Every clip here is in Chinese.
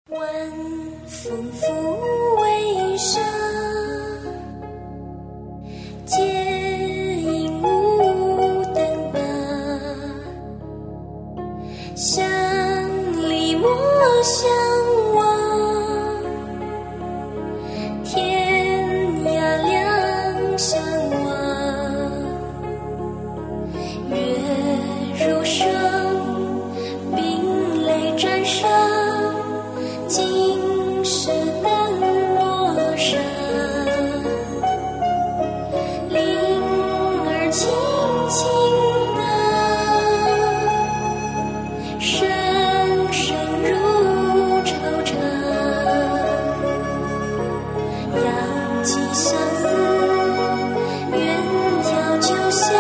晚风拂微霜，借影无灯疤。乡里莫相忘，天涯两相望。月如霜，冰泪沾裳。今世灯落沙，灵儿轻轻荡，声声如惆怅。扬起相思，远眺旧乡，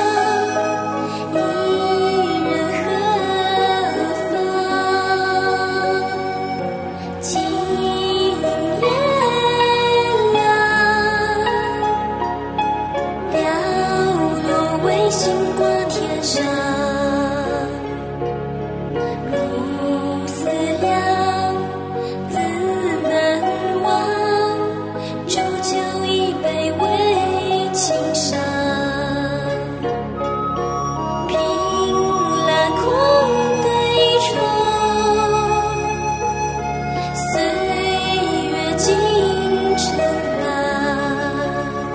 一人何方？今月亮，寥落微星挂天上。如思量，自难忘，煮酒一杯为情伤。凭栏空对窗，岁月尽成寒。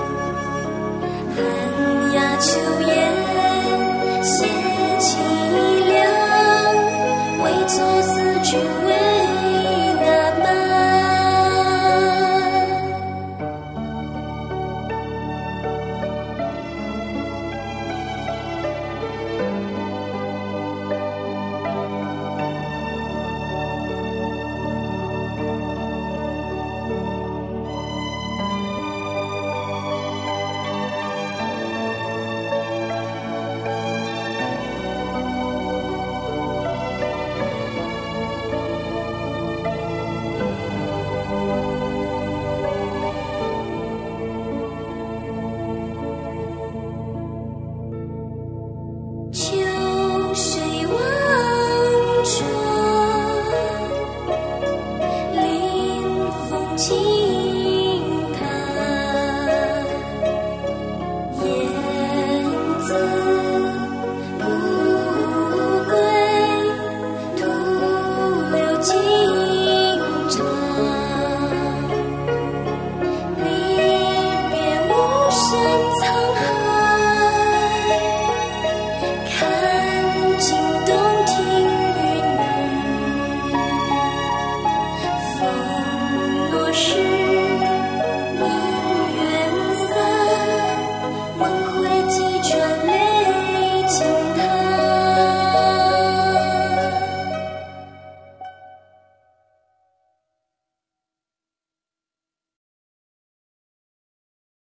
寒鸦秋雁写凄凉，为作思君